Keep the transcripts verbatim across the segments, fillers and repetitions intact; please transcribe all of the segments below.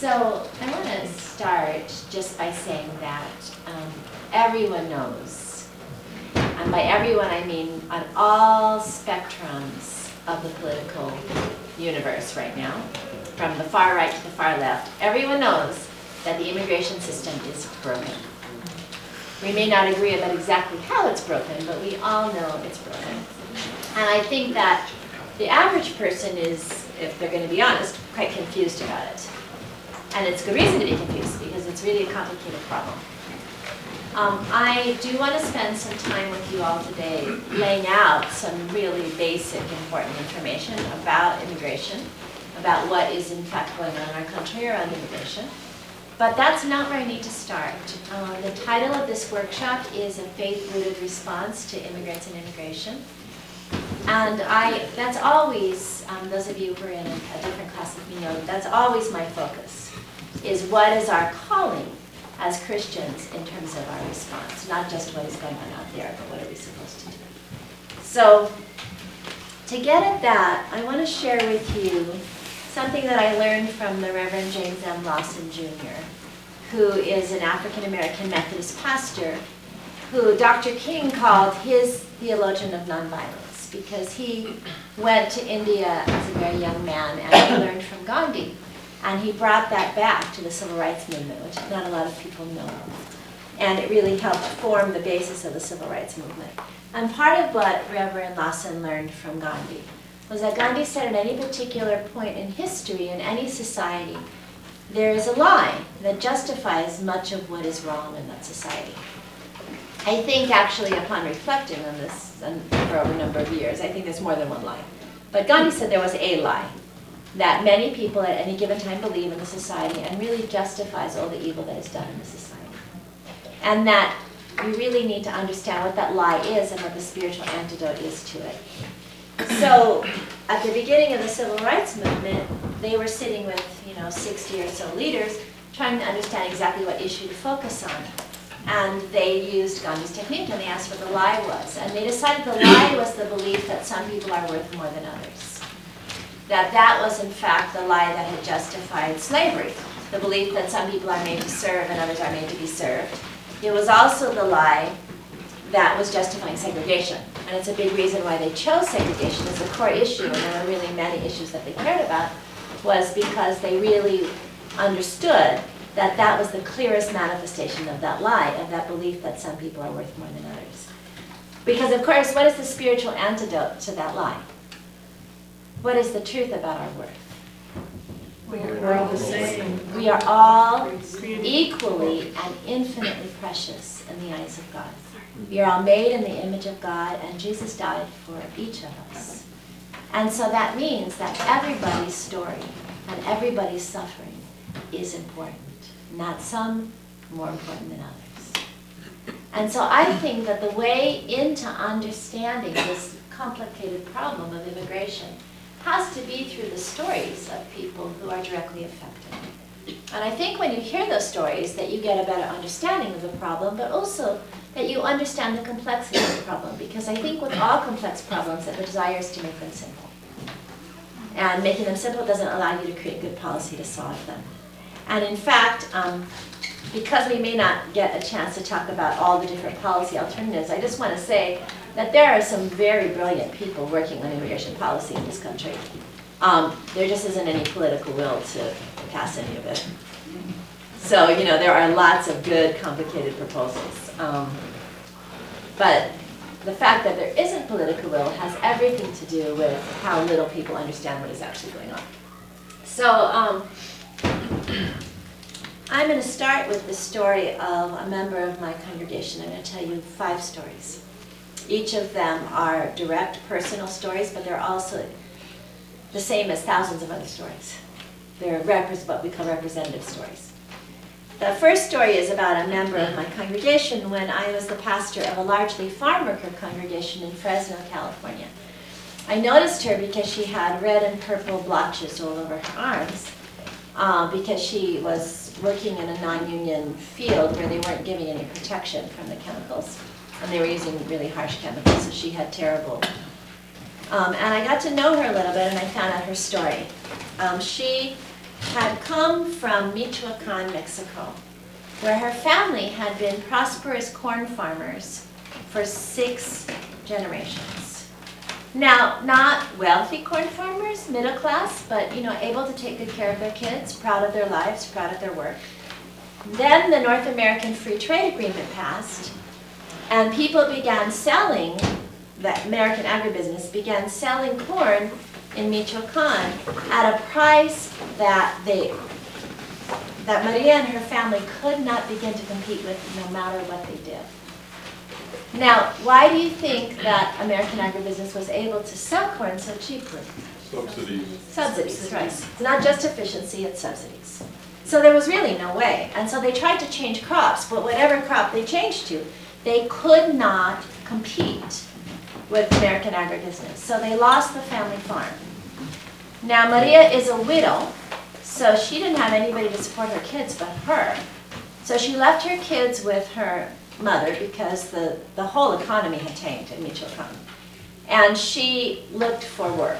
So I want to start just by saying that um, everyone knows, and by everyone I mean on all spectrums of the political universe right now, from the far right to the far left, everyone knows that the immigration system is broken. We may not agree about exactly how it's broken, but we all know it's broken. And I think that the average person is, if they're going to be honest, quite confused about it. And it's good reason to be confused, because it's really a complicated problem. Um, I do want to spend some time with you all today laying out some really basic, important information about immigration, about what is in fact going on in our country around immigration. But that's not where I need to start. Uh, the title of this workshop is A Faith-Rooted Response to Immigrants and Immigration. And I, that's always, um, those of you who are in a, a different class with me know, that's always my focus, is what is our calling as Christians in terms of our response, not just what is going on out there, but what are we supposed to do. So to get at that, I want to share with you something that I learned from the Reverend James M. Lawson, Junior, who is an African-American Methodist pastor, who Doctor King called his theologian of nonviolence, because he went to India as a very young man and he learned from Gandhi. And he brought that back to the civil rights movement, which not a lot of people know of. And it really helped form the basis of the civil rights movement. And part of what Reverend Lawson learned from Gandhi was that Gandhi said at any particular point in history, in any society, there is a lie that justifies much of what is wrong in that society. I think actually upon reflecting on this for over a number of years, I think there's more than one lie. But Gandhi said there was a lie that many people at any given time believe in the society and really justifies all the evil that is done in the society. And that we really need to understand what that lie is and what the spiritual antidote is to it. So at the beginning of the civil rights movement, they were sitting with, you know, sixty or so leaders trying to understand exactly what issue to focus on. And they used Gandhi's technique and they asked what the lie was. And they decided the lie was the belief that some people are worth more than others. That that was in fact the lie that had justified slavery, the belief that some people are made to serve and others are made to be served. It was also the lie that was justifying segregation. And it's a big reason why they chose segregation as a core issue, and there were really many issues that they cared about, was because they really understood that that was the clearest manifestation of that lie, of that belief that some people are worth more than others. Because of course, what is the spiritual antidote to that lie? What is the truth about our worth? We're all the same. We are all equally and infinitely precious in the eyes of God. We are all made in the image of God, and Jesus died for each of us. And so that means that everybody's story and everybody's suffering is important, not some more important than others. And so I think that the way into understanding this complicated problem of immigration has to be through the stories of people who are directly affected. And I think when you hear those stories that you get a better understanding of the problem, but also that you understand the complexity of the problem. Because I think with all complex problems, that the desire is to make them simple. And making them simple doesn't allow you to create good policy to solve them. And in fact, um, because we may not get a chance to talk about all the different policy alternatives, I just want to say that there are some very brilliant people working on immigration policy in this country. Um, there just isn't any political will to pass any of it. So, you know, there are lots of good, complicated proposals. Um, but the fact that there isn't political will has everything to do with how little people understand what is actually going on. So, um, I'm going to start with the story of a member of my congregation. I'm going to tell you five stories. Each of them are direct personal stories, but they're also the same as thousands of other stories. They're repre- what we call representative stories. The first story is about a member of my congregation when I was the pastor of a largely farm worker congregation in Fresno, California. I noticed her because she had red and purple blotches all over her arms, uh, because she was working in a non-union field where they weren't giving any protection from the chemicals. And they were using really harsh chemicals, so she had terrible. Um, and I got to know her a little bit, and I found out her story. Um, she had come from Michoacan, Mexico, where her family had been prosperous corn farmers for six generations. Now, not wealthy corn farmers, middle class, but you know, able to take good care of their kids, proud of their lives, proud of their work. Then the North American Free Trade Agreement passed, and people began selling, the American agribusiness began selling corn in Michoacan at a price that they, that Maria and her family could not begin to compete with no matter what they did. Now, why do you think that American agribusiness was able to sell corn so cheaply? Subsidies. Subsidies, right. It's not just efficiency, it's subsidies. So there was really no way. And so they tried to change crops, but whatever crop they changed to, they could not compete with American agribusiness. So they lost the family farm. Now, Maria is a widow, so she didn't have anybody to support her kids but her. So she left her kids with her mother because the, the whole economy had tanked in Michoacan. And she looked for work.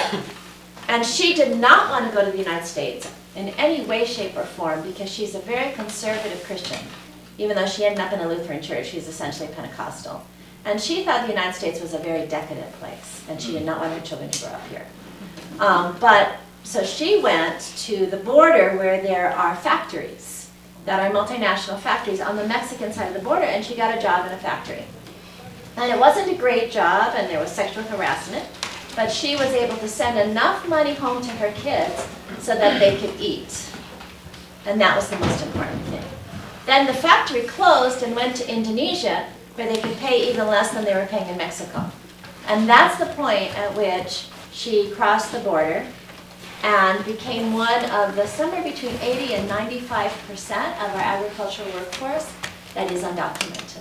And she did not want to go to the United States in any way, shape, or form because she's a very conservative Christian. Even though she ended up in a Lutheran church, she's essentially Pentecostal. And she thought the United States was a very decadent place, and she did not want her children to grow up here. Um, but, so she went to the border where there are factories that are multinational factories on the Mexican side of the border, and she got a job in a factory. And it wasn't a great job, and there was sexual harassment, but she was able to send enough money home to her kids so that they could eat. And that was the most important thing. Then the factory closed and went to Indonesia, where they could pay even less than they were paying in Mexico. And that's the point at which she crossed the border and became one of the somewhere between eighty and ninety-five percent of our agricultural workforce that is undocumented.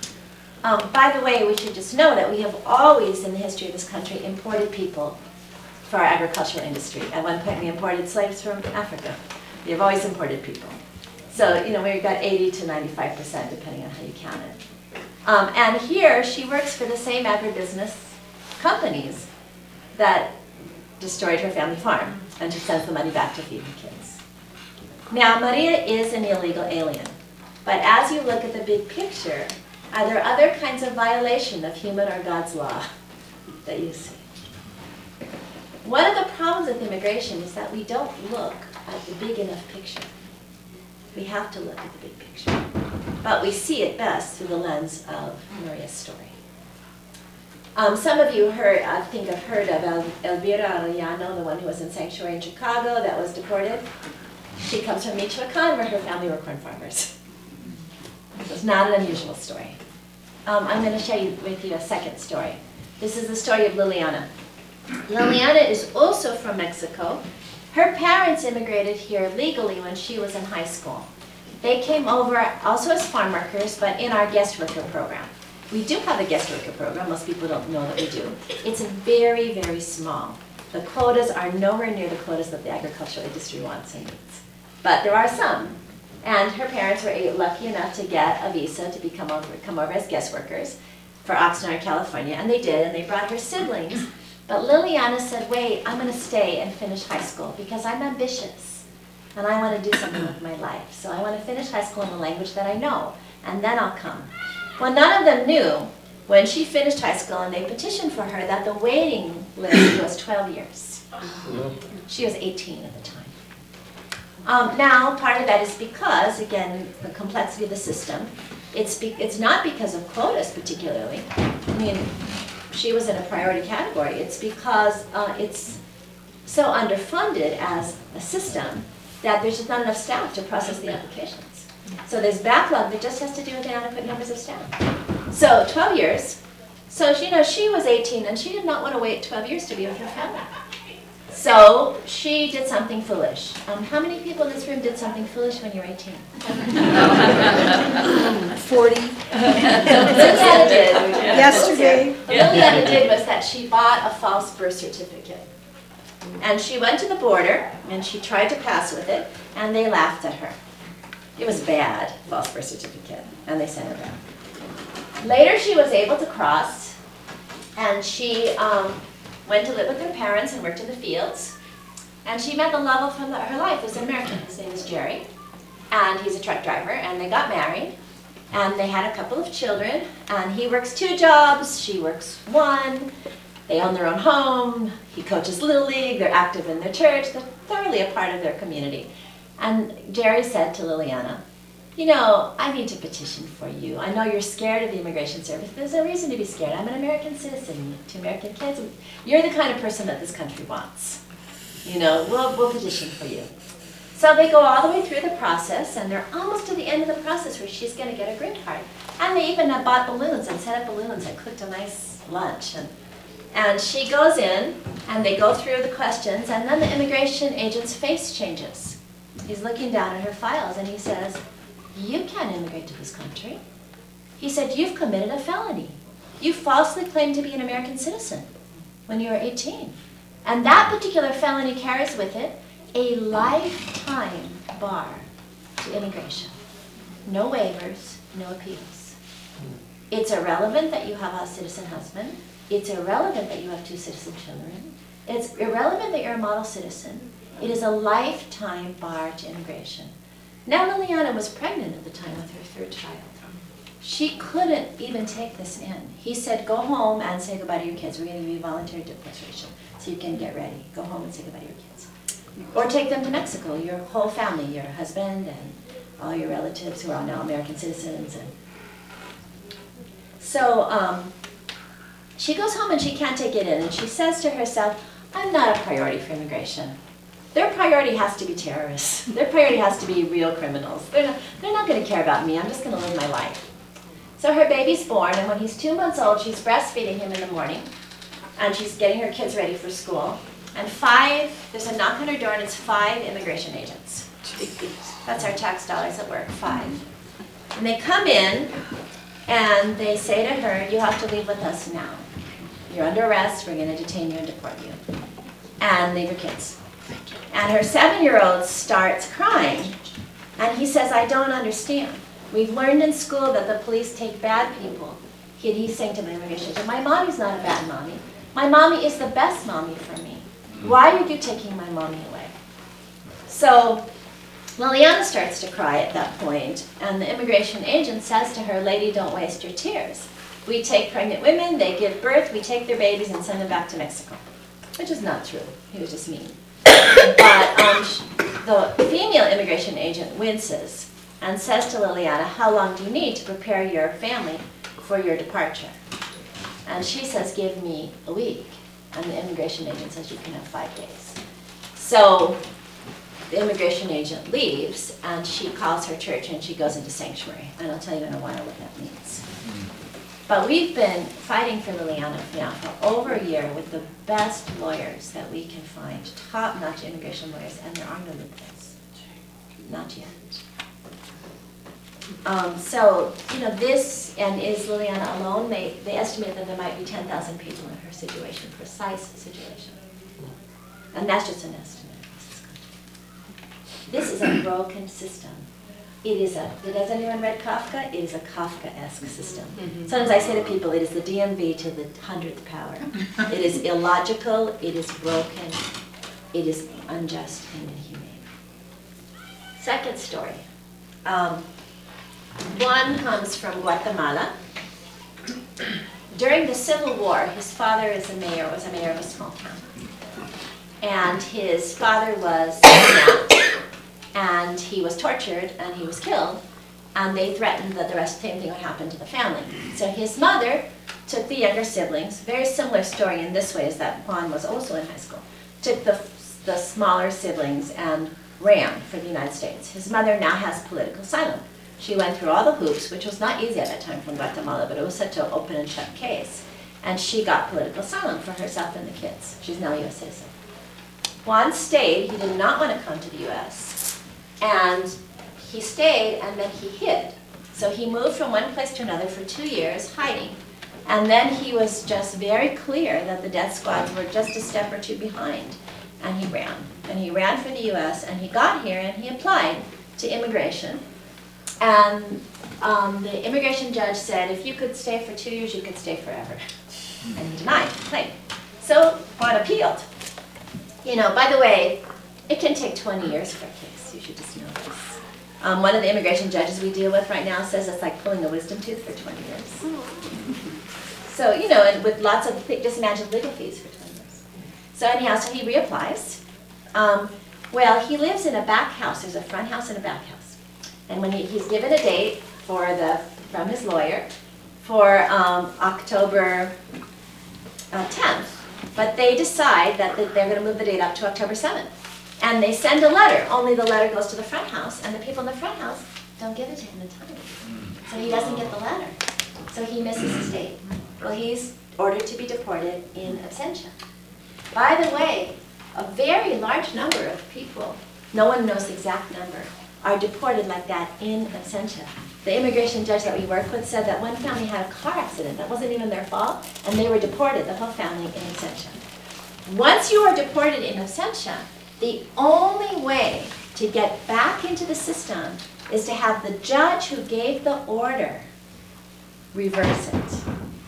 Um, by the way, we should just know that we have always in the history of this country imported people for our agricultural industry. At one point we imported slaves from Africa. We have always imported people. So, you know, we've got eighty to ninety-five percent depending on how you count it. Um, and here, she works for the same agribusiness companies that destroyed her family farm, and she sends the money back to feed her kids. Now, Maria is an illegal alien, but as you look at the big picture, are there other kinds of violation of human or God's law that you see? One of the problems with immigration is that we don't look at the big enough picture. We have to look at the big picture. But we see it best through the lens of Maria's story. Um, some of you heard, I think have heard of El Elvira Arellano, the one who was in sanctuary in Chicago that was deported. She comes from Michoacan, where her family were corn farmers. So it's not an unusual story. Um, I'm going to share you, with you a second story. This is the story of Liliana. Liliana is also from Mexico. Her parents immigrated here legally when she was in high school. They came over also as farm workers, but in our guest worker program. We do have a guest worker program. Most people don't know that we do. It's very, very small. The quotas are nowhere near the quotas that the agricultural industry wants and needs. But there are some. And her parents were lucky enough to get a visa to become over, come over as guest workers for Oxnard, California. And they did, and they brought her siblings. But Liliana said, wait, I'm going to stay and finish high school because I'm ambitious. And I want to do something with my life. So I want to finish high school in the language that I know, and then I'll come. Well, none of them knew when she finished high school and they petitioned for her that the waiting list was twelve years. She was eighteen at the time. Um, now, part of that is because, again, the complexity of the system. It's, be it's not because of quotas particularly. I mean, she was in a priority category. It's because uh, it's so underfunded as a system that there's just not enough staff to process the applications. So there's backlog that just has to do with inadequate numbers of staff. So twelve years. So you know, she was eighteen and she did not want to wait twelve years to be with her family. So she did something foolish. Um, how many people in this room did something foolish when you were eighteen? Forty. Liliana did. Yesterday. What Liliana did was that she bought a false birth certificate. And she went to the border, and she tried to pass with it, and they laughed at her. It was bad, false birth certificate, and they sent her back. Later, she was able to cross, and she um, went to live with her parents and worked in the fields. And she met the love of her her life as an American. His name is Jerry, and he's a truck driver, and they got married, and they had a couple of children, and he works two jobs, she works one. They own their own home, he coaches Little League, they're active in their church, they're thoroughly a part of their community. And Jerry said to Liliana, you know, I need to petition for you. I know you're scared of the Immigration Service, but there's no reason to be scared. I'm an American citizen, you have two American kids. You're the kind of person that this country wants. You know, we'll, we'll petition for you. So they go all the way through the process, and they're almost to the end of the process where she's going to get a green card. And they even have bought balloons and set up balloons and cooked a nice lunch. And And she goes in, and they go through the questions, and then the immigration agent's face changes. He's looking down at her files, and he says, you can't immigrate to this country. He said, you've committed a felony. You falsely claimed to be an American citizen when you were eighteen. And that particular felony carries with it a lifetime bar to immigration. No waivers, no appeals. It's irrelevant that you have a citizen husband. It's irrelevant that you have two citizen children. It's irrelevant that you're a model citizen. It is a lifetime bar to immigration. Now Liliana was pregnant at the time with her third child. She couldn't even take this in. He said, go home and say goodbye to your kids. We're going to give you voluntary deportation so you can get ready. Go home and say goodbye to your kids. Or take them to Mexico, your whole family, your husband and all your relatives who are now American citizens. And so, um, she goes home and she can't take it in, and she says to herself, I'm not a priority for immigration. Their priority has to be terrorists. Their priority has to be real criminals. They're not, they're not going to care about me. I'm just going to live my life. So her baby's born, and when he's two months old, she's breastfeeding him in the morning, and she's getting her kids ready for school. And five, there's a knock on her door, and it's five immigration agents. That's our tax dollars at work, five. And they come in, and they say to her, you have to leave with us now. You're under arrest, we're going to detain you and deport you. And leave your kids. And her seven-year-old starts crying, and he says, I don't understand. We've learned in school that the police take bad people. He, he's saying to the immigration agent, my mommy's not a bad mommy. My mommy is the best mommy for me. Why are you taking my mommy away? So Liliana starts to cry at that point, and the immigration agent says to her, lady, don't waste your tears. We take pregnant women, they give birth, we take their babies and send them back to Mexico. Which is not true. He was just mean. But um, the female immigration agent winces and says to Liliana, how long do you need to prepare your family for your departure? And she says, give me a week. And the immigration agent says, you can have five days. So the immigration agent leaves, and she calls her church, and she goes into sanctuary. And I'll tell you in a while what that means. But we've been fighting for Liliana now for over a year with the best lawyers that we can find, top-notch immigration lawyers, and there are no loopholes. Not yet. Um, so, you know, this, and is Liliana alone? They, they estimate that there might be ten thousand people in her situation, precise situation. And that's just an estimate. This is a broken system. It is a, has anyone read Kafka? It is a Kafkaesque system. Mm-hmm. Sometimes I say to people, it is the D M V to the hundredth power. It is illogical, it is broken, it is unjust and inhumane. Second story. Um, one comes from Guatemala. During the Civil War, his father is a mayor, was a mayor of a small town. And his father was kidnapped, and he was tortured, and he was killed, and they threatened that the rest same thing would happen to the family. So his mother took the younger siblings, very similar story in this way as that Juan was also in high school, took the, the smaller siblings and ran for the United States. His mother now has political asylum. She went through all the hoops, which was not easy at that time from Guatemala, but it was such an open and shut case. And she got political asylum for herself and the kids. She's now a U S citizen. Juan stayed. He did not want to come to the U S And he stayed, and then he hid. So he moved from one place to another for two years, hiding. And then he was just very clear that the death squads were just a step or two behind. And he ran. And he ran for the U S, and he got here, and he applied to immigration. And um, the immigration judge said, if you could stay for two years, you could stay forever. And he denied the claim. So Juan appealed. You know, by the way, It can take twenty years for a case, you should just know this. Um, one of the immigration judges we deal with right now says it's like pulling a wisdom tooth for twenty years. So, you know, and with lots of, just imagine legal fees for twenty years. So anyhow, so he reapplies. Um, well, he lives in a back house. There's a front house and a back house. And when he, he's given a date for the, from his lawyer for um, October uh, tenth, but they decide that they're going to move the date up to October seventh. And they send a letter, only the letter goes to the front house, and the people in the front house don't give it to him in time. So he doesn't get the letter. So he misses his date. Well, he's ordered to be deported in absentia. By the way, a very large number of people, no one knows the exact number, are deported like that in absentia. The immigration judge that we work with said that one family had a car accident that wasn't even their fault, and they were deported, the whole family, in absentia. Once you are deported in absentia, the only way to get back into the system is to have the judge who gave the order reverse it,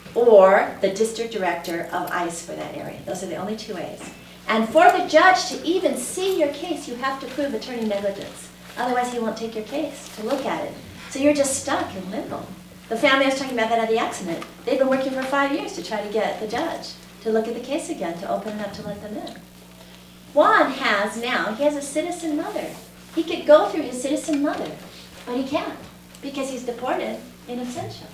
or the district director of ICE for that area. Those are the only two ways. And for the judge to even see your case, you have to prove attorney negligence. Otherwise, he won't take your case to look at it. So you're just stuck in limbo. The family I was talking about that had the accident, they've been working for five years to try to get the judge to look at the case again, to open it up to let them in. Juan has now, he has a citizen mother. He could go through his citizen mother, but he can't because he's deported in absentia.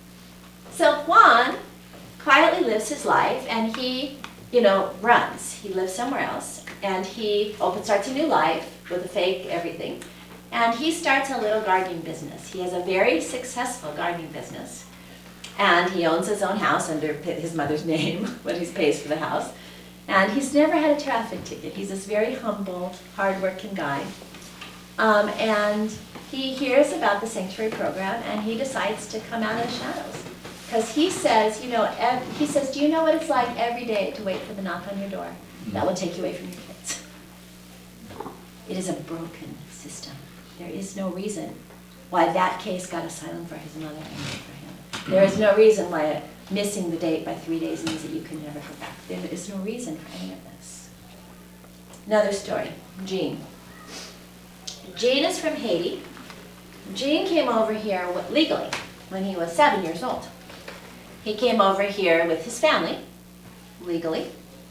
So Juan quietly lives his life, and he, you know, runs. He lives somewhere else, and he opens, starts a new life with a fake everything. And he starts a little gardening business. He has a very successful gardening business. And he owns his own house under his mother's name when he pays for the house. And he's never had a traffic ticket. He's this very humble, hardworking guy. Um, and he hears about the sanctuary program, and he decides to come out of the shadows. Because he says, you know, ev he says, do you know what it's like every day to wait for the knock on your door? That will take you away from your kids. It is a broken system. There is no reason why that case got asylum for his mother and not for him. There is no reason why missing the date by three days means that you can never go back. There is no reason for any of this. Another story, Jean. Jean is from Haiti. Jean came over here legally when he was seven years old. He came over here with his family, legally,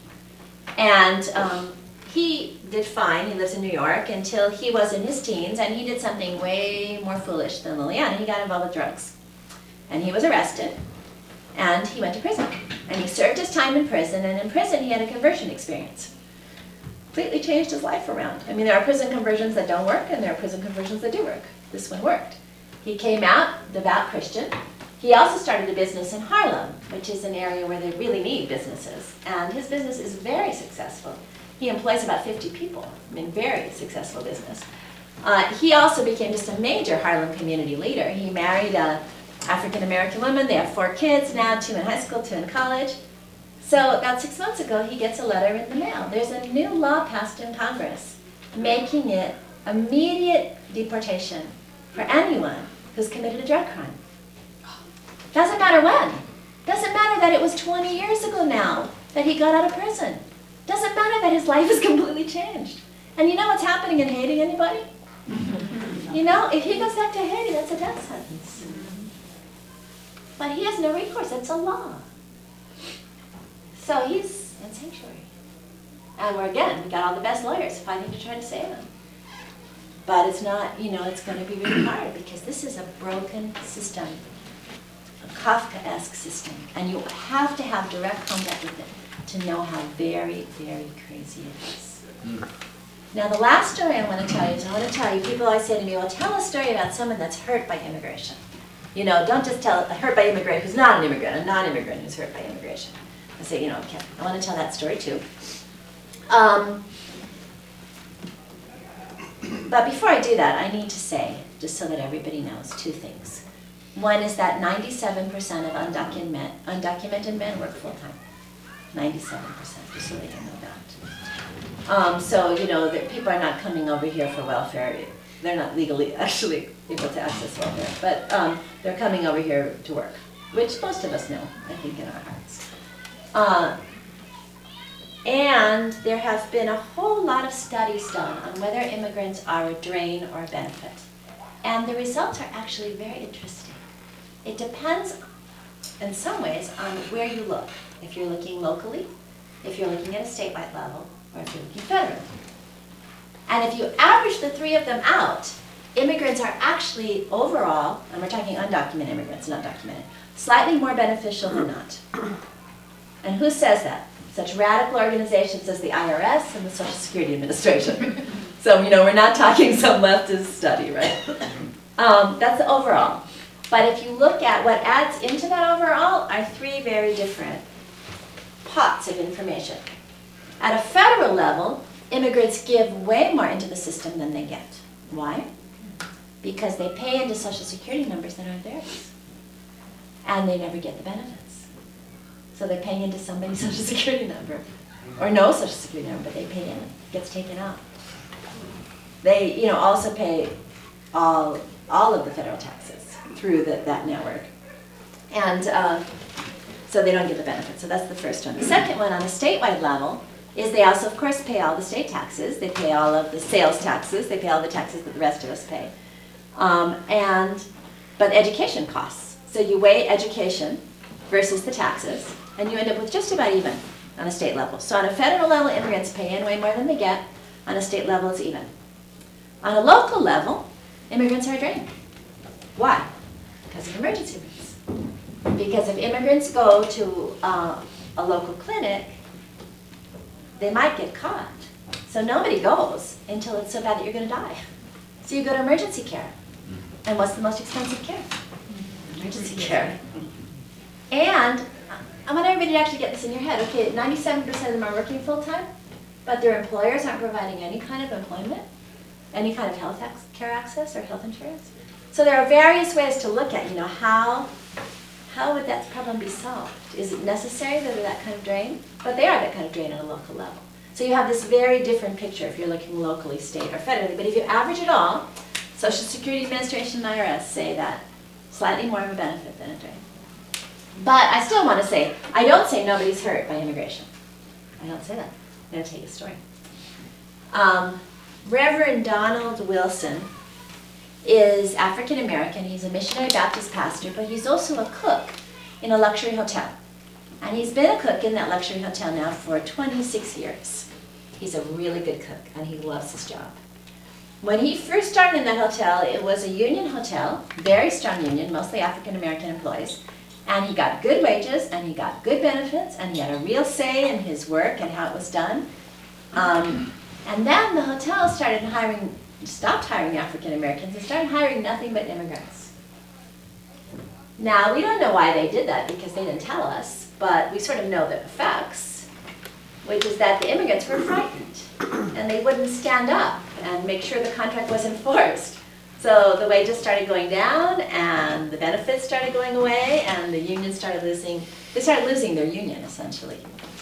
and um, he did fine. He lives in New York until he was in his teens, and he did something way more foolish than Liliana. He got involved with drugs, and he was arrested, and he went to prison. And he served his time in prison, and in prison he had a conversion experience. Completely changed his life around. I mean, there are prison conversions that don't work, and there are prison conversions that do work. This one worked. He came out, devout Christian. He also started a business in Harlem, which is an area where they really need businesses. And his business is very successful. He employs about fifty people. I mean, very successful business. Uh, he also became just a major Harlem community leader. He married an African-American woman. They have four kids now, two in high school, two in college. So about six months ago, he gets a letter in the mail. There's a new law passed in Congress making it immediate deportation for anyone who's committed a drug crime. Doesn't matter when. Doesn't matter that it was twenty years ago now that he got out of prison. Doesn't matter that his life has completely changed. And you know what's happening in Haiti, anybody? You know, if he goes back to Haiti, that's a death sentence. But he has no recourse. It's a law. So he's in sanctuary. And we're, again, we got all the best lawyers fighting to try to save him. But it's not, you know, it's going to be really hard because this is a broken system, a Kafkaesque system. And you have to have direct contact with it to know how very, very crazy it is. Mm. Now, the last story I want to tell you is I want to tell you, people always say to me, well, tell a story about someone that's hurt by immigration. You know, don't just tell a hurt by immigrant who's not an immigrant, a non-immigrant who's hurt by immigration. I say, you know, okay, I want to tell that story too. Um, but before I do that, I need to say, just so that everybody knows, two things. One is that ninety-seven percent of undocumented, undocumented men work full-time. ninety-seven percent, just so that you know that. Um, so, you know, that people are not coming over here for welfare. They're not legally actually able to access welfare, but um, they're coming over here to work, which most of us know, I think, in our hearts. Uh, And there have been a whole lot of studies done on whether immigrants are a drain or a benefit. And the results are actually very interesting. It depends, in some ways, on where you look. If you're looking locally, if you're looking at a statewide level, or if you're looking federally. And if you average the three of them out, immigrants are actually overall, and we're talking undocumented immigrants, not documented, slightly more beneficial than not. And who says that? Such radical organizations as the I R S and the Social Security Administration. So, you know, we're not talking some leftist study, right? Um, that's the overall. But if you look at what adds into that overall are three very different pots of information. At a federal level, immigrants give way more into the system than they get. Why? Because they pay into Social Security numbers that aren't theirs. And they never get the benefits. So they're paying into somebody's Social Security number. Or no Social Security number, but they pay in, it gets taken out. They, you know, also pay all, all of the federal taxes through the, that network. And uh, so they don't get the benefits. So that's the first one. The second one, on a statewide level, is they also, of course, pay all the state taxes. They pay all of the sales taxes. They pay all the taxes that the rest of us pay. Um, and, but education costs. So you weigh education versus the taxes, and you end up with just about even on a state level. So on a federal level, immigrants pay in way more than they get. On a state level, it's even. On a local level, immigrants are a drain. Why? Because of emergency rooms. Because if immigrants go to uh, a local clinic, they might get caught. So nobody goes until it's so bad that you're going to die. So you go to emergency care. And what's the most expensive care? Emergency care. And I want everybody to actually get this in your head. Okay, ninety-seven percent of them are working full-time, but their employers aren't providing any kind of employment, any kind of health care access or health insurance. So there are various ways to look at, you know, how, how would that problem be solved? Is it necessary that they're that kind of drain? But they are that kind of drain at a local level. So you have this very different picture if you're looking locally, state, or federally. But if you average it all, Social Security Administration and I R S say that slightly more of a benefit than a drain. But I still want to say, I don't say nobody's hurt by immigration. I don't say that. I'm going to tell you a story. Um, Reverend Donald Wilson is African American. He's a missionary Baptist pastor, but he's also a cook in a luxury hotel. And he's been a cook in that luxury hotel now for twenty-six years. He's a really good cook, and he loves his job. When he first started in that hotel, it was a union hotel, very strong union, mostly African American employees. And he got good wages, and he got good benefits, and he had a real say in his work and how it was done. Um, and then the hotel started hiring, stopped hiring African Americans and started hiring nothing but immigrants. Now, we don't know why they did that because they didn't tell us, but we sort of know the effects, which is that the immigrants were frightened, and they wouldn't stand up and make sure the contract was enforced. So the wages started going down, and the benefits started going away, and the union started losing, they started losing their union, essentially.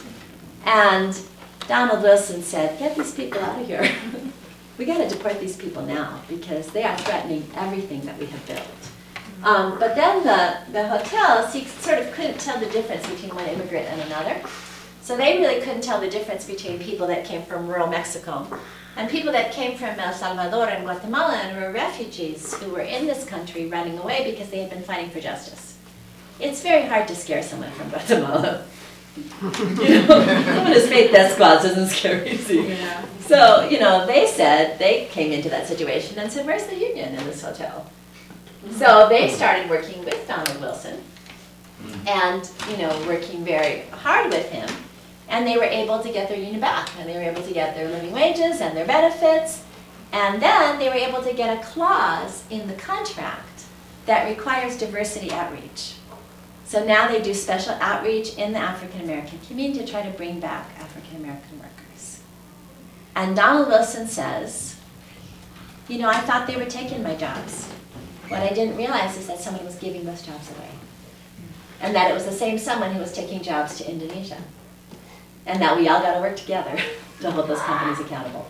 And Donald Wilson said, get these people out of here. We got to deport these people now, because they are threatening everything that we have built. Um, but then the, the hotels, he sort of couldn't tell the difference between one immigrant and another. So they really couldn't tell the difference between people that came from rural Mexico and people that came from El Salvador and Guatemala and were refugees who were in this country running away because they had been fighting for justice. It's very hard to scare someone from Guatemala. You know, someone who's faith death squads doesn't scare easy. Yeah. So, you know, they said, they came into that situation and said, where's the union in this hotel? So they started working with Donald Wilson and, you know, working very hard with him. And they were able to get their union back, and they were able to get their living wages and their benefits. And then they were able to get a clause in the contract that requires diversity outreach. So now they do special outreach in the African American community to try to bring back African American workers. And Donald Wilson says, you know, I thought they were taking my jobs. What I didn't realize is that someone was giving those jobs away. And that it was the same someone who was taking jobs to Indonesia. And that we all got to work together to hold those companies accountable.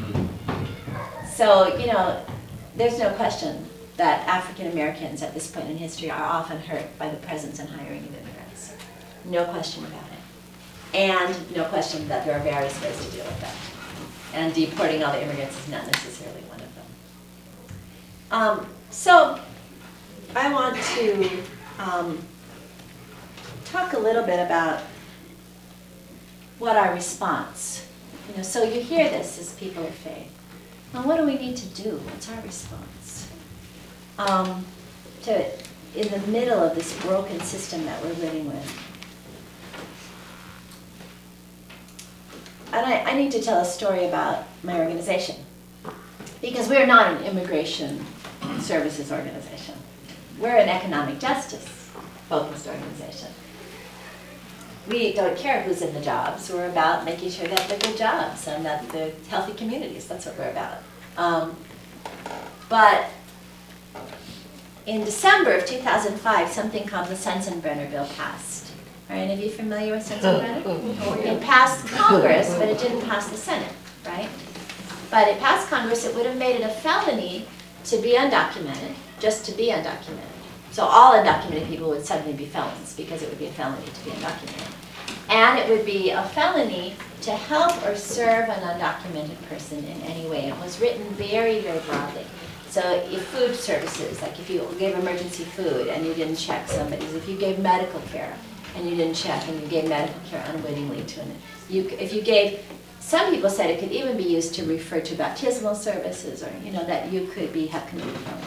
So, you know, there's no question that African Americans at this point in history are often hurt by the presence and hiring of immigrants. No question about it. And no question that there are various ways to deal with that. And deporting all the immigrants is not necessarily one of them. Um, so I want to um, talk a little bit about what our response. You know, so you hear this as people of faith. Now, what do we need to do? What's our response? Um, to, in the middle of this broken system that we're living with. And I, I need to tell a story about my organization. Because we're not an immigration services organization. We're an economic justice focused organization. We don't care who's in the jobs. We're about making sure that they're good jobs and that they're healthy communities. That's what we're about. Um, but in December of two thousand five, something called the Sensenbrenner Bill passed. Are any of you familiar with Sensenbrenner? It passed Congress, but it didn't pass the Senate, right? But it passed Congress. It would have made it a felony to be undocumented, just to be undocumented. So all undocumented people would suddenly be felons because it would be a felony to be undocumented. And it would be a felony to help or serve an undocumented person in any way. It was written very, very broadly. So if food services, like if you gave emergency food and you didn't check somebody's, if you gave medical care and you didn't check and you gave medical care unwittingly to an, you, if you gave, some people said it could even be used to refer to baptismal services or, you know, that you could be, have committed felony.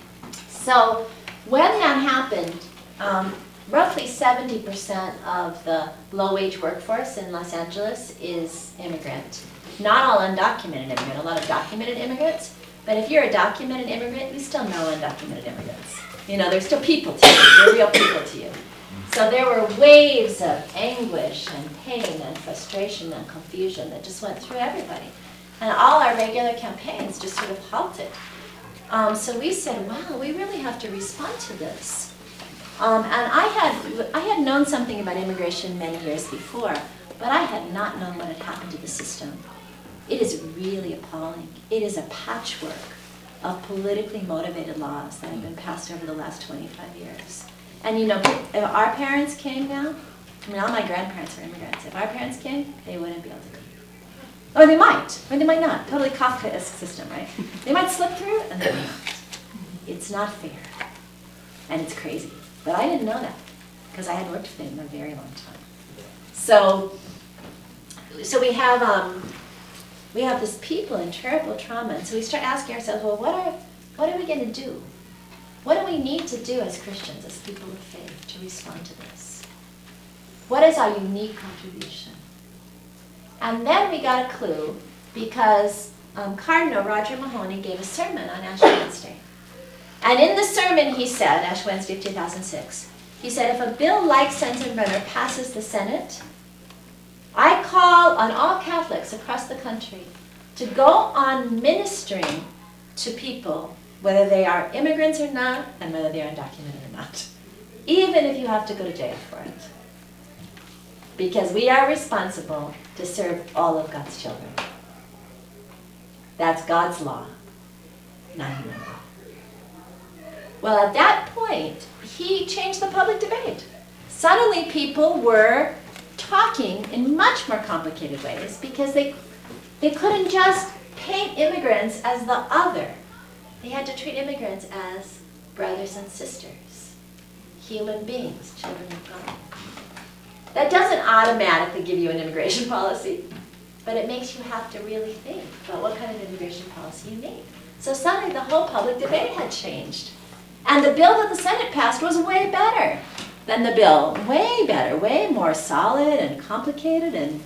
So when that happened, um, roughly seventy percent of the low-wage workforce in Los Angeles is immigrant. Not all undocumented immigrant, a lot of documented immigrants. But if you're a documented immigrant, you still know undocumented immigrants. You know, they're still people to you. They're real people to you. So there were waves of anguish and pain and frustration and confusion that just went through everybody. And all our regular campaigns just sort of halted. Um, so we said, wow, we really have to respond to this. Um, and I had, I had known something about immigration many years before, but I had not known what had happened to the system. It is really appalling. It is a patchwork of politically motivated laws that have been passed over the last twenty-five years. And you know, if our parents came now, I mean, all my grandparents are immigrants. If our parents came, they wouldn't be able to come. Or they might, or they might not. Totally Kafkaesque system, right? They might slip through, and they might not. It's not fair, and it's crazy. But I didn't know that, because I had worked with them a very long time. So, so we have um, we have this people in terrible trauma, and so we start asking ourselves, well, what are what are we going to do? What do we need to do as Christians, as people of faith, to respond to this? What is our unique contribution? And then we got a clue because um, Cardinal Roger Mahoney gave a sermon on Ash Wednesday. And in the sermon he said, Ash Wednesday of two thousand six, he said, if a bill like Sensenbrenner passes the Senate, I call on all Catholics across the country to go on ministering to people, whether they are immigrants or not, and whether they are undocumented or not, even if you have to go to jail for it. Because we are responsible to serve all of God's children. That's God's law, not human law. Well, at that point, he changed the public debate. Suddenly people were talking in much more complicated ways because they, they couldn't just paint immigrants as the other. They had to treat immigrants as brothers and sisters, human beings, children of God. That doesn't automatically give you an immigration policy, but it makes you have to really think about what kind of immigration policy you need. So suddenly the whole public debate had changed. And the bill that the Senate passed was way better than the bill. Way better, way more solid and complicated. And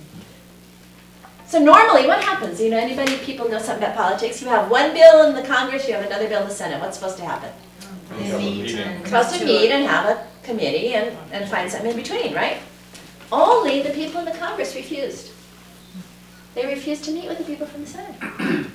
so normally what happens? You know, anybody, people know something about politics? You have one bill in the Congress, you have another bill in the Senate. What's supposed to happen? They meet and You're supposed to meet and have a committee and, and find something in between, right? Only the people in the Congress refused. They refused to meet with the people from the Senate.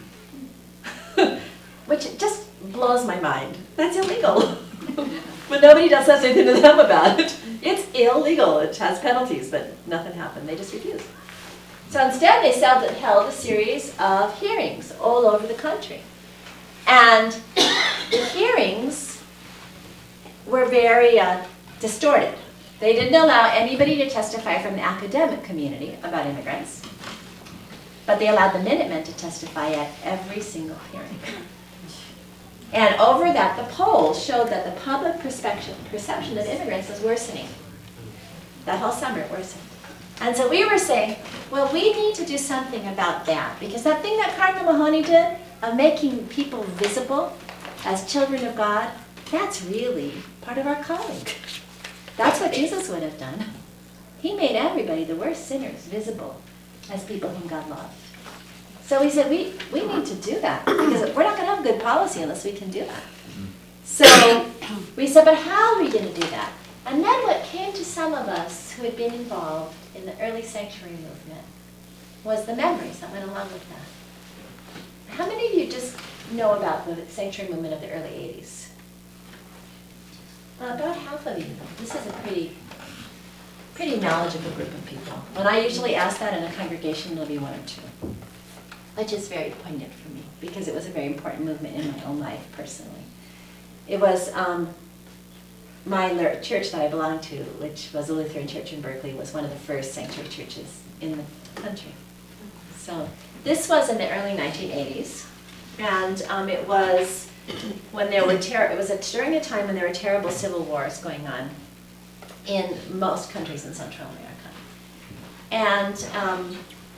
Which just blows my mind. That's illegal. But nobody does anything to them about it. It's illegal. It has penalties, but nothing happened. They just refused. So instead, they held a series of hearings all over the country. And the hearings were very uh, distorted. They didn't allow anybody to testify from the academic community about immigrants, but they allowed the Minutemen to testify at every single hearing. And over that, the polls showed that the public perception, perception of immigrants was worsening. That whole summer it worsened. And so we were saying, well, we need to do something about that, because that thing that Cardinal Mahoney did of making people visible as children of God, that's really part of our calling. That's what Jesus would have done. He made everybody, the worst sinners, visible as people whom God loved. So we said, we, we need to do that, because we're not going to have good policy unless we can do that. So we said, but how are we going to do that? And then what came to some of us who had been involved in the early sanctuary movement was the memories that went along with that. How many of you just know about the sanctuary movement of the early eighties? Uh, about half of you. This is a pretty, pretty knowledgeable group of people. When I usually ask that in a congregation, there'll be one or two, which is very poignant for me, because it was a very important movement in my own life personally. It was um, my church that I belonged to, which was a Lutheran church in Berkeley, was one of the first sanctuary churches in the country. So this was in the early nineteen eighties, and um, it was when there were ter it was a, during a time when there were terrible civil wars going on in most countries in Central America, and um,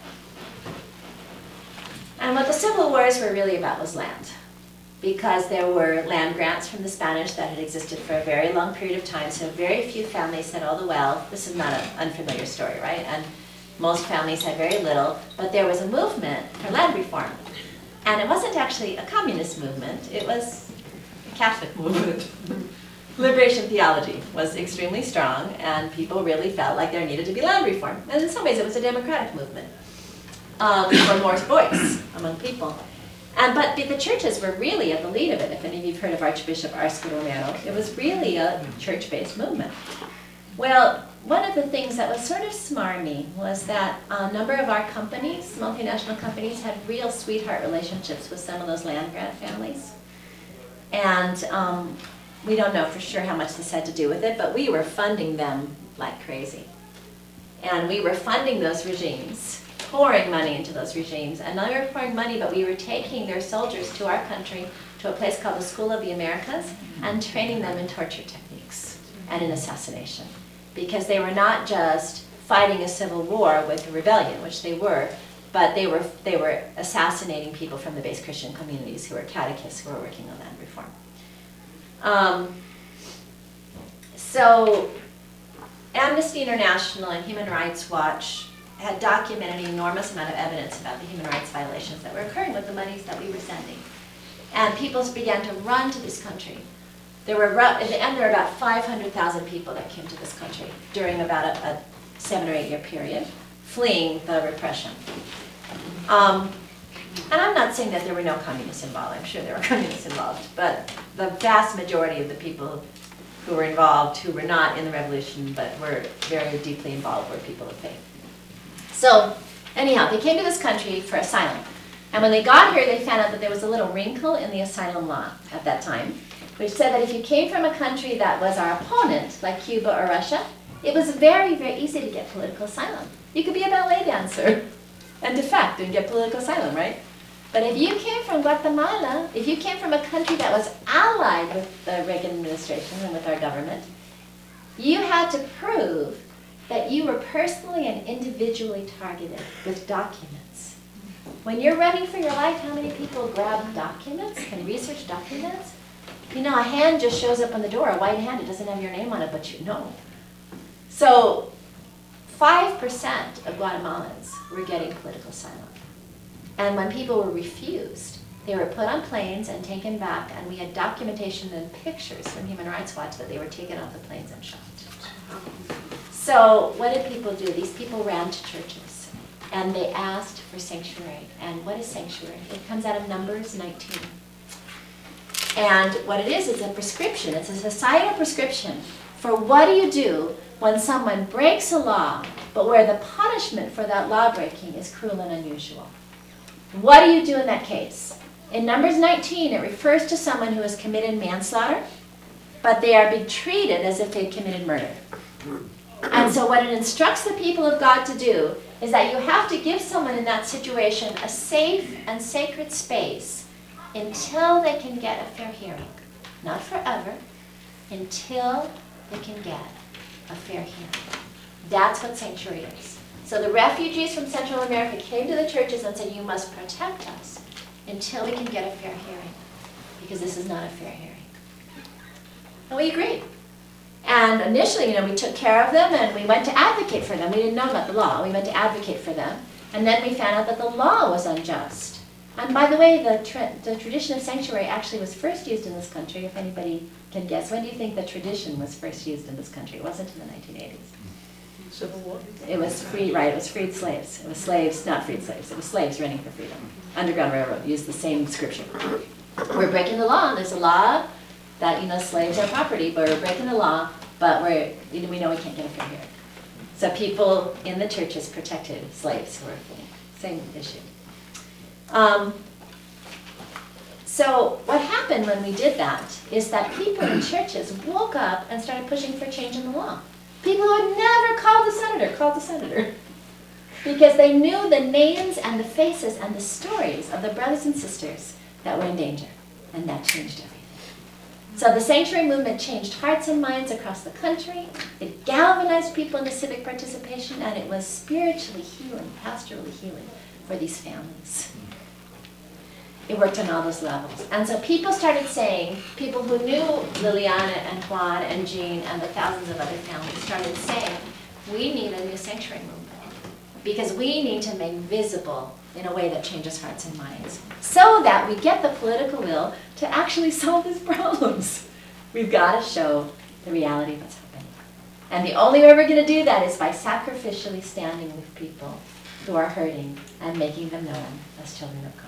and what the civil wars were really about was land, because there were land grants from the Spanish that had existed for a very long period of time, so very few families had all the wealth. This is not an unfamiliar story, right? And most families had very little, but there was a movement for land reform. And it wasn't actually a communist movement, it was a Catholic movement. Liberation theology was extremely strong, and people really felt like there needed to be land reform. And in some ways it was a democratic movement um, for more voice among people. And, but the churches were really at the lead of it. If any of you have heard of Archbishop Arzco Romero, it was really a church-based movement. Well, one of the things that was sort of smarmy was that a number of our companies, multinational companies, had real sweetheart relationships with some of those land grant families. And um, we don't know for sure how much this had to do with it, but we were funding them like crazy. And we were funding those regimes, pouring money into those regimes. And not only were we pouring money, but we were taking their soldiers to our country, to a place called the School of the Americas, and training them in torture techniques and in assassination. Because they were not just fighting a civil war with a rebellion, which they were, but they were, they were assassinating people from the base Christian communities who were catechists who were working on land reform. Um, so Amnesty International and Human Rights Watch had documented an enormous amount of evidence about the human rights violations that were occurring with the monies that we were sending. And people began to run to this country. There were, at the end, there were about five hundred thousand people that came to this country during about a, a seven or eight year period, fleeing the repression. Um, and I'm not saying that there were no communists involved. I'm sure there were communists involved. But the vast majority of the people who were involved, who were not in the revolution, but were very deeply involved, were people of faith. So anyhow, they came to this country for asylum. And when they got here, they found out that there was a little wrinkle in the asylum law at that time, which said that if you came from a country that was our opponent, like Cuba or Russia, it was very, very easy to get political asylum. You could be a ballet dancer and defect and get political asylum, right? But if you came from Guatemala, if you came from a country that was allied with the Reagan administration and with our government, you had to prove that you were personally and individually targeted with documents. When you're running for your life, how many people grab documents and research documents? You know, a hand just shows up on the door, a white hand, it doesn't have your name on it, but you know. So five percent of Guatemalans were getting political asylum. And when people were refused, they were put on planes and taken back, and we had documentation and pictures from Human Rights Watch that they were taken off the planes and shot. So what did people do? These people ran to churches, and they asked for sanctuary. And what is sanctuary? It comes out of Numbers nineteen. And what it is, is a prescription. It's a societal prescription for what do you do when someone breaks a law, but where the punishment for that law breaking is cruel and unusual. What do you do in that case? In Numbers nineteen, it refers to someone who has committed manslaughter, but they are being treated as if they'd committed murder. And so what it instructs the people of God to do is that you have to give someone in that situation a safe and sacred space until they can get a fair hearing. Not forever, until they can get a fair hearing. That's what sanctuary is. So the refugees from Central America came to the churches and said, you must protect us until we can get a fair hearing, because this is not a fair hearing. And we agreed. And initially, you know, we took care of them and we went to advocate for them. We didn't know about the law. We went to advocate for them. And then we found out that the law was unjust. And by the way, the, tra the tradition of sanctuary actually was first used in this country, if anybody can guess. When do you think the tradition was first used in this country? It wasn't in the nineteen eighties. Civil War? It was free, right, it was freed slaves. It was slaves, not freed slaves, it was slaves running for freedom. Underground Railroad used the same scripture. We're breaking the law, and there's a law that, you know, slaves are property, but we're breaking the law, but we're, you know, we know we can't get a fair hearing. So people in the churches protected slaves who were fleeing. Same issue. Um, so what happened when we did that is that people in churches woke up and started pushing for change in the law. People who had never called the senator called the senator because they knew the names and the faces and the stories of the brothers and sisters that were in danger, and that changed everything. So the sanctuary movement changed hearts and minds across the country. It galvanized people into civic participation, and it was spiritually healing, pastorally healing for these families. It worked on all those levels. And so people started saying, people who knew Liliana and Juan and Jean and the thousands of other families started saying, we need a new sanctuary movement because we need to make visible in a way that changes hearts and minds so that we get the political will to actually solve these problems. We've got to show the reality of what's happening. And the only way we're going to do that is by sacrificially standing with people who are hurting and making them known as children of God.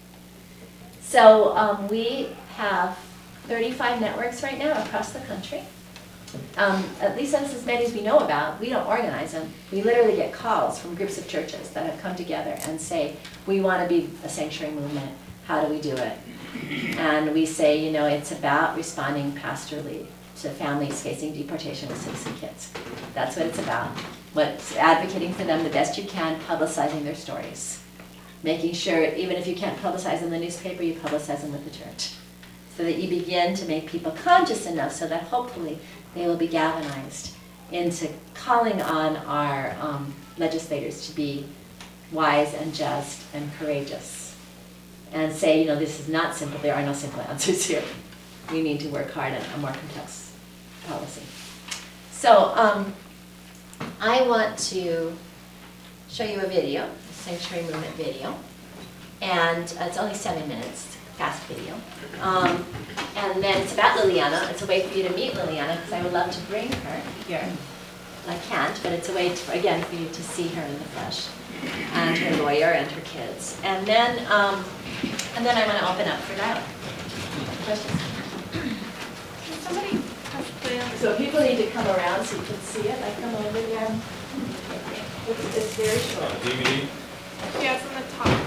So um, we have thirty-five networks right now across the country. Um, at least as many as we know about. We don't organize them. We literally get calls from groups of churches that have come together and say, we want to be a sanctuary movement. How do we do it? And we say, you know, it's about responding pastorally to families facing deportation with citizen kids. That's what it's about. What's advocating for them the best you can, publicizing their stories. Making sure, even if you can't publicize in the newspaper, you publicize them with the church. So that you begin to make people conscious enough so that hopefully they will be galvanized into calling on our um, legislators to be wise and just and courageous. And say, you know, this is not simple, there are no simple answers here. We need to work hard on a more complex policy. So um, I want to show you a video, a sanctuary movement video. And uh, it's only seven minutes, fast video. Um, and then it's about Liliana. It's a way for you to meet Liliana, because I would love to bring her here. I can't, but it's a way, to, again, for you to see her in the flesh, and her lawyer and her kids. And then, um, and then I'm going to open up for dialogue. Questions? Can somebody possibly on So people need to come around so you can see it. Like, come over here. It's, it's very short. D V D? Yeah, it's on the top.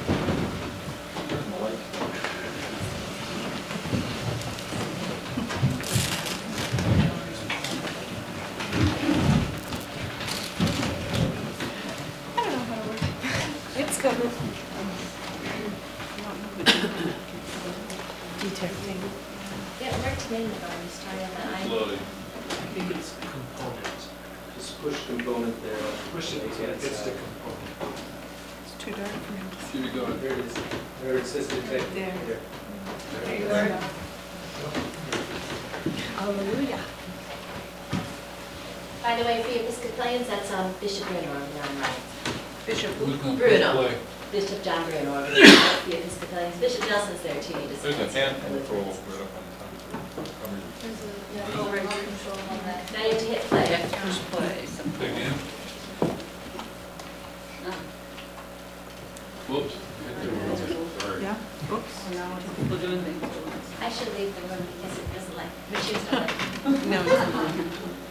I don't know how to work it. It's good. Detecting. Yeah, it worked today when we started that. I Loading. I think it's components. Just push component there. Push it, Yeah, it's the component. It's too dark for me. Here we go. There it is. There it says detect. There. There. There you go. Hallelujah. By the way, for you Episcopalians, that's um, Bishop Bruno over there on the right. Bishop. Who's gonna Bruno. play? Bishop John Bruno over there. That's the Episcopalians. Bishop Nelson's there too. You just There's a can't see hand him. control right up on top. There's a yeah, over control on that. Now you have to hit play. Push play. Dig in. Whoops. Sorry. Yeah, oops. People doing things. I should leave the room because it doesn't like, machines don't like. No, it's not.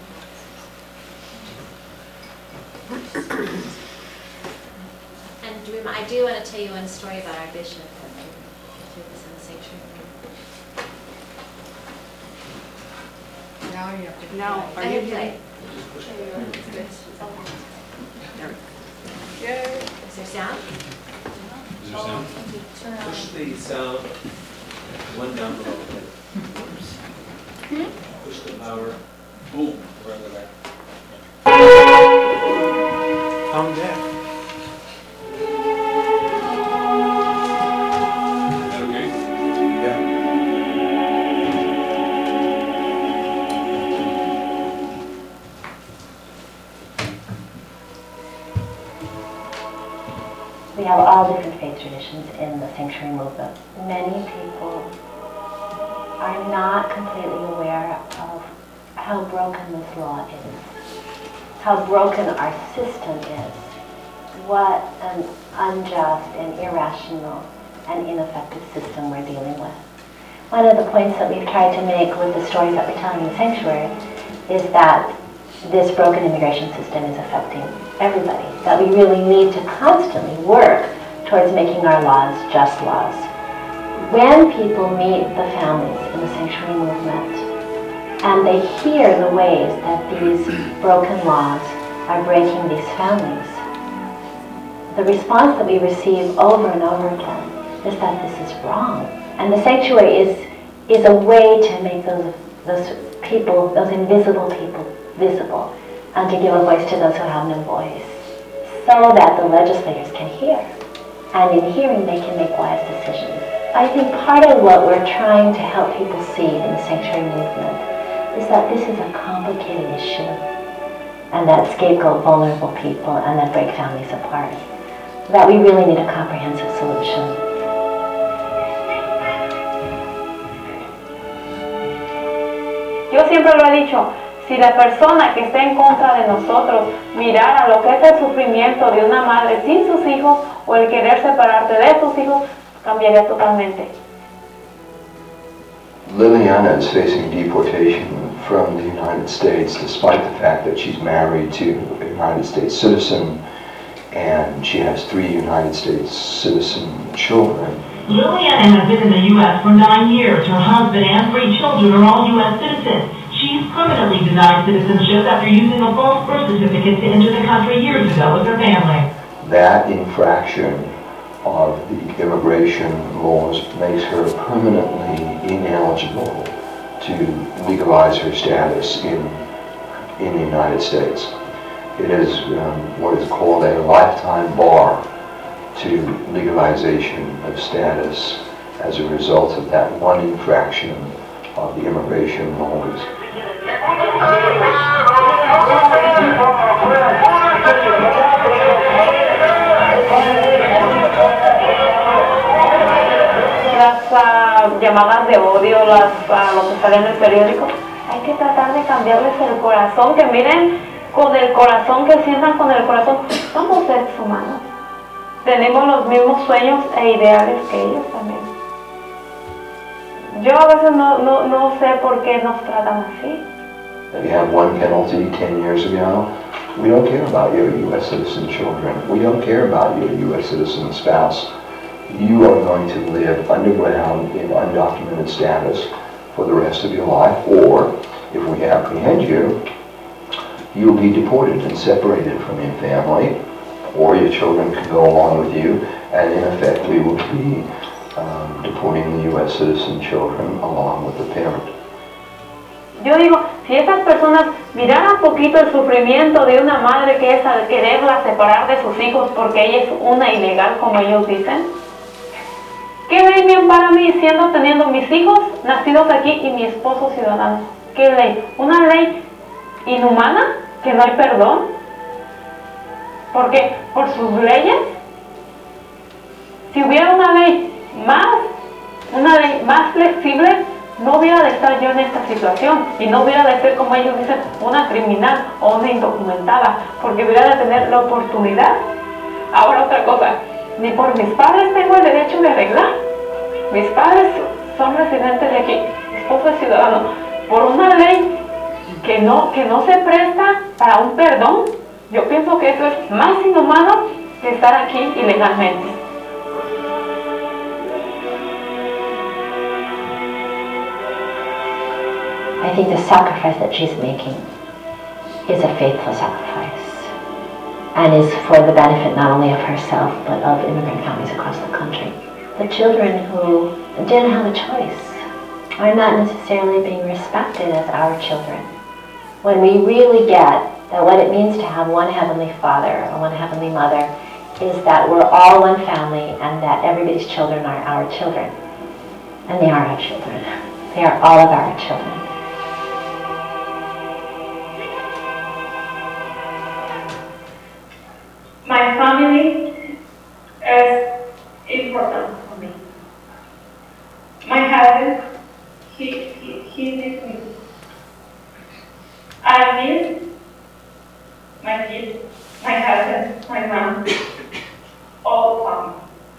And do we, I do want to tell you one story about our bishop that through this in the sanctuary. Now you have to. Now, I are you hit play. hitting? just push There it. you go. It's good. Yay. Is there sound? Is there sound? Turn on. Push the sound one down below. Push the power Boom. around the back. Calm down. Is that okay? Yeah. We have all different faith traditions in the sanctuary movement. Many people are not completely aware of how broken this law is, how broken our system is, what an unjust and irrational and ineffective system we're dealing with. One of the points that we've tried to make with the stories that we're telling in the sanctuary is that this broken immigration system is affecting everybody, that we really need to constantly work towards making our laws just laws. When people meet the families in the sanctuary movement and they hear the ways that these broken laws are breaking these families, the response that we receive over and over again is that this is wrong. And the sanctuary is, is a way to make those, those people, those invisible people, visible, and to give a voice to those who have no voice, so that the legislators can hear. And in hearing, they can make wise decisions. I think part of what we're trying to help people see in the sanctuary movement is that this is a complicated issue, and that scapegoat vulnerable people and that break families apart. That we really need a comprehensive solution. Yo siempre lo he dicho, si la persona que está en contra de nosotros mirara lo que es el sufrimiento de una madre sin sus hijos o el querer separarte de tus hijos, cambiaría totalmente. Liliana is facing deportation from the United States despite the fact that she's married to a United States citizen and she has three United States citizen children. Liliana has been in the U S for nine years. Her husband and three children are all U S citizens. She's permanently denied citizenship after using a false birth certificate to enter the country years ago with her family. That infraction of the immigration laws makes her permanently ineligible to legalize her status in, in the United States. It is um, what is called a lifetime bar to legalization of status as a result of that one infraction of the immigration laws. Las uh, llamadas de odio, las, uh, lo que sale en el periódico, hay que tratar de cambiarles el corazón, que miren con el corazón, que sientan con el corazón. Somos seres humanos, tenemos los mismos sueños e ideales que ellos también. Yo a veces no, no, no sé por qué nos tratan así. We had one penalty ten years ago. We don't care about your U S citizen children. We don't care about your U S citizen spouse. You are going to live underground in undocumented status for the rest of your life, or if we apprehend you, you'll be deported and separated from your family, or your children can go along with you, and in effect we will be um, deporting the U S citizen children along with the parent. Yo digo, si esas personas miraran poquito el sufrimiento de una madre que es al quererla separar de sus hijos porque ella es una ilegal, como ellos dicen, ¿qué ley me ampara a mí siendo teniendo mis hijos nacidos aquí y mi esposo ciudadano? ¿Qué ley? ¿Una ley inhumana? ¿Que no hay perdón? Porque por sus leyes, si hubiera una ley más, una ley más flexible, no hubiera de estar yo en esta situación y no hubiera de ser, como ellos dicen, una criminal o una indocumentada, porque hubiera de tener la oportunidad. Ahora otra cosa, ni por mis padres tengo el derecho de arreglar. Mis padres son residentes de aquí, mi esposo es ciudadano. Por una ley que no, que no se presta para un perdón, yo pienso que eso es más inhumano que estar aquí ilegalmente. I think the sacrifice that she's making is a faithful sacrifice and is for the benefit not only of herself but of immigrant families across the country. The children who didn't have a choice are not necessarily being respected as our children. When we really get that what it means to have one Heavenly Father or one Heavenly Mother is that we're all one family and that everybody's children are our children. And they are our children. They are all of our children. My family is important for me. My husband, he, he, he needs me. I miss my kids, my husband, my mom, all family.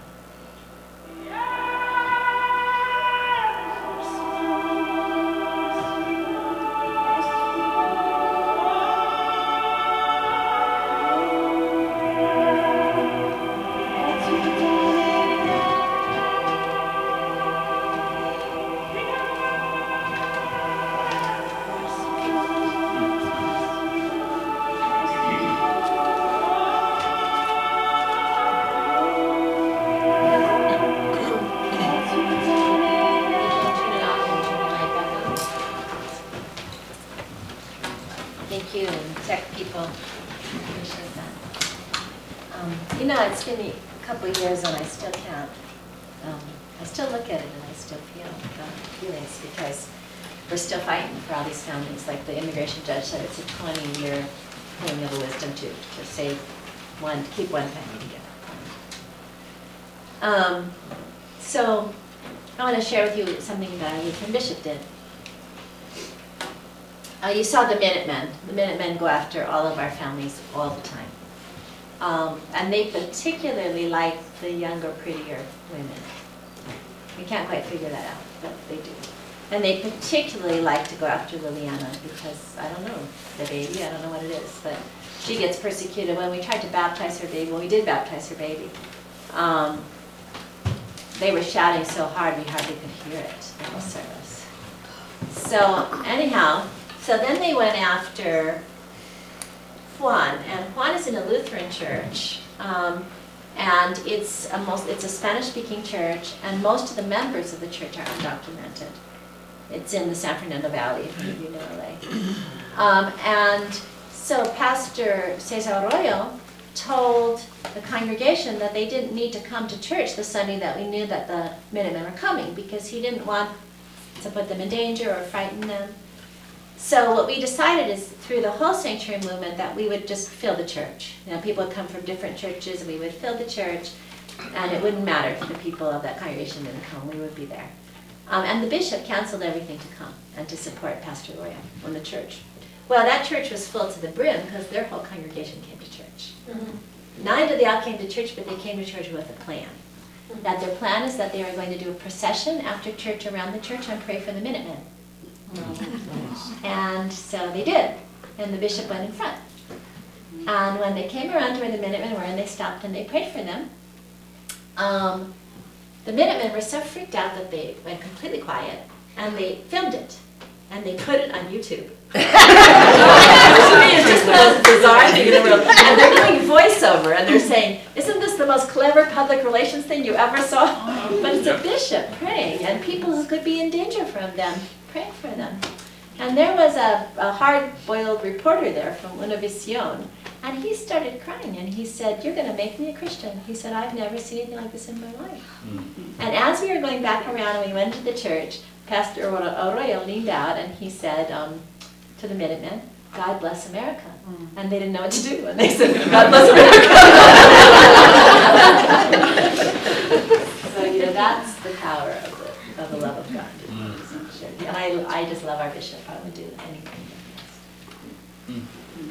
Thank you, and tech people. Appreciate that. Um, you know, it's been a couple of years and I still can't. Um, I still look at it and I still feel the feelings because we're still fighting for all these families. Like the immigration judge said, it's a twenty-year thing of the wisdom to to save one, to keep one family together. Um, so I want to share with you something that Lutheran Bishop did. Uh, you saw the Minutemen. The Minutemen go after all of our families all the time. Um, and they particularly like the younger, prettier women. We can't quite figure that out, but they do. And they particularly like to go after Liliana because, I don't know, the baby, I don't know what it is, but she gets persecuted. When we tried to baptize her baby, well, we did baptize her baby. Um, they were shouting so hard we hardly could hear it, the whole service. So anyhow, so then they went after Juan, and Juan is in a Lutheran church, um, and it's a most it's a Spanish-speaking church, and most of the members of the church are undocumented. It's in the San Fernando Valley, if any of you know L A. Um, and so Pastor Cesar Arroyo told the congregation that they didn't need to come to church the Sunday that we knew that the Minutemen were coming, because he didn't want to put them in danger or frighten them. So what we decided is through the whole sanctuary movement that we would just fill the church. You know, people would come from different churches and we would fill the church, and it wouldn't matter if the people of that congregation didn't come, we would be there. Um, and the bishop canceled everything to come and to support Pastor Roya on the church. Well, that church was full to the brim because their whole congregation came to church. Mm-hmm. Not only they all came to church, but they came to church with a plan. Mm-hmm. That their plan is that they were going to do a procession after church around the church and pray for the Minutemen. And so they did, and the bishop went in front. And when they came around to where the Minutemen were and they stopped and they prayed for them, um, the Minutemen were so freaked out that they went completely quiet, and they filmed it, and they put it on YouTube. To me, it's just the most bizarre thing in the world. And they're doing voiceover, and they're saying, isn't this the most clever public relations thing you ever saw? But it's a bishop praying, and people who could be in danger from them, pray for them. And there was a, a hard-boiled reporter there from Univision, and he started crying, and he said, you're going to make me a Christian. He said, I've never seen anything like this in my life. Mm-hmm. And as we were going back around and we went to the church, Pastor Arroyo leaned out and he said um, to the Minutemen, God bless America. Mm-hmm. And they didn't know what to do, and they said, God bless America. So, you know, that's the power of the, of the love of God. And I, I just love our bishop. I would do anything. Mm.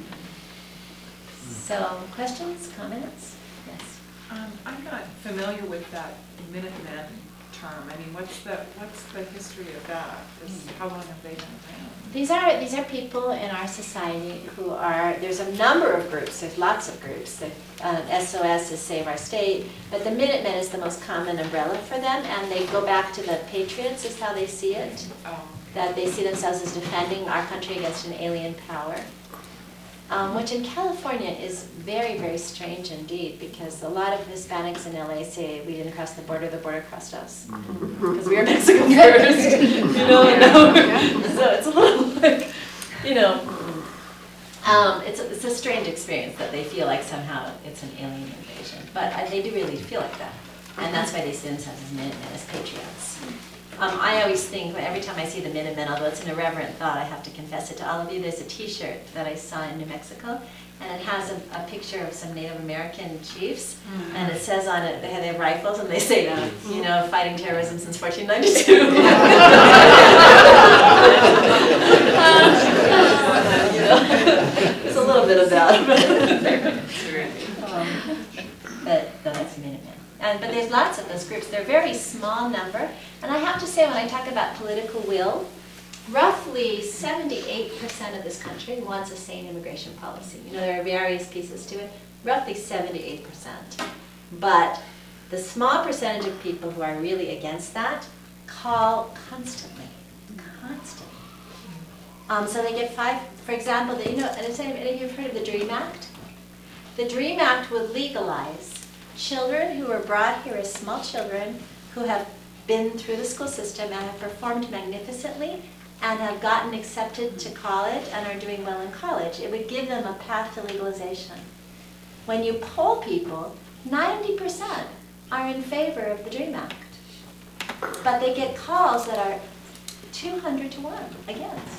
So, questions, comments? Yes. Um, I'm not familiar with that Minutemen term. I mean, what's the what's the history of that? This, mm. How long have they been around? These are these are people in our society who are. There's a number of groups. There's lots of groups. The, uh, S O S is Save Our State, but the Minutemen is the most common umbrella for them, and they go back to the Patriots. Is how they see it. Oh. That they see themselves as defending our country against an alien power. um, which in California is very, very strange indeed, because a lot of Hispanics in L A say we didn't cross the border, the border crossed us. Because we were Mexico first, you know, no. So it's a little like, you know, um, it's, a, it's a strange experience that they feel like somehow it's an alien invasion. But uh, they do really feel like that. And that's why they see themselves as Minutemen, as patriots. Um, I always think, every time I see the Minutemen, although it's an irreverent thought, I have to confess it to all of you, there's a t-shirt that I saw in New Mexico, and it has a, a picture of some Native American chiefs, mm-hmm. and it says on it, they have their rifles, and they say, mm-hmm. you know, fighting terrorism since fourteen ninety-two. um, you know, there's a little bit of that. um, but no, that's Minutemen. And, but there's lots of those groups. They're a very small number. And I have to say, when I talk about political will, roughly seventy-eight percent of this country wants a sane immigration policy. You know, there are various pieces to it. Roughly seventy-eight percent. But the small percentage of people who are really against that call constantly. Constantly. Um, so they get five, for example, they, you know, and any of you have heard of the DREAM Act? The DREAM Act would legalize children who were brought here as small children who have been through the school system and have performed magnificently and have gotten accepted to college and are doing well in college. It would give them a path to legalization. When you poll people, ninety percent are in favor of the DREAM Act. But they get calls that are two hundred to one against.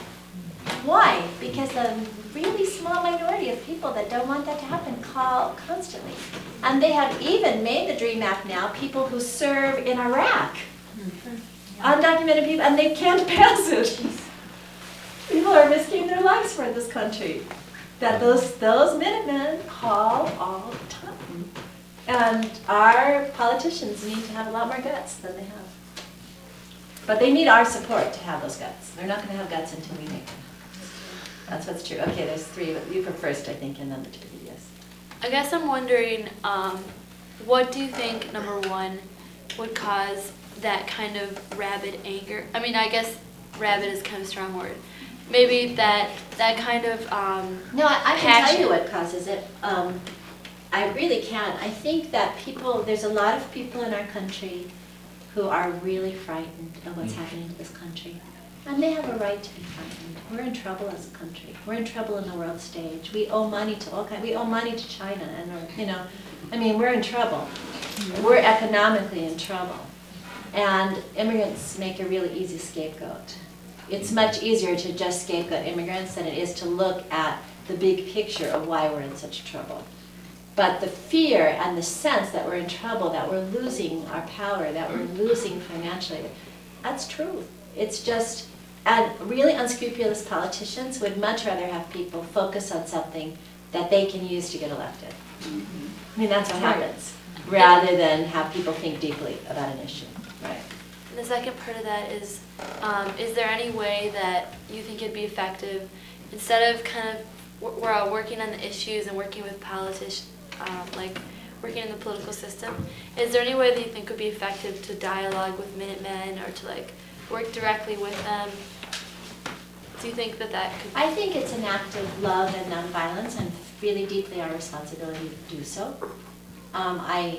Why? Because the really small minority of people that don't want that to happen call constantly. And they have even made the DREAM Act now people who serve in Iraq. Undocumented people, and they can't pass it. People are risking their lives for this country. That those, those Minutemen call all the time. And our politicians need to have a lot more guts than they have. But they need our support to have those guts. They're not going to have guts until we make them. That's what's true. Okay, there's three. You go first, I think, and then the two. Yes. I guess I'm wondering, um, what do you think, number one, would cause that kind of rabid anger? I mean, I guess rabid is kind of a strong word. Maybe that that kind of um, No, I, I can passion. tell you what causes it. Um, I really can. I think that people, there's a lot of people in our country who are really frightened of what's happening to this country. And they have a right to be frightened. We're in trouble as a country. We're in trouble in the world stage. We owe money to all kinds. We owe money to China, and we're, you know, I mean, we're in trouble. We're economically in trouble, and immigrants make a really easy scapegoat. It's much easier to just scapegoat immigrants than it is to look at the big picture of why we're in such trouble. But the fear and the sense that we're in trouble, that we're losing our power, that we're losing financially, that's true. It's just. And really unscrupulous politicians would much rather have people focus on something that they can use to get elected. Mm-hmm. I mean, that's what happens, rather than have people think deeply about an issue. Right. And the second part of that is, um, is there any way that you think it'd be effective, instead of kind of we're all working on the issues and working with politicians, um, like working in the political system, is there any way that you think would be effective to dialogue with Minutemen or to like work directly with them? Do you think that that could be? I think it's an act of love and nonviolence, and really deeply our responsibility to do so. Um, I,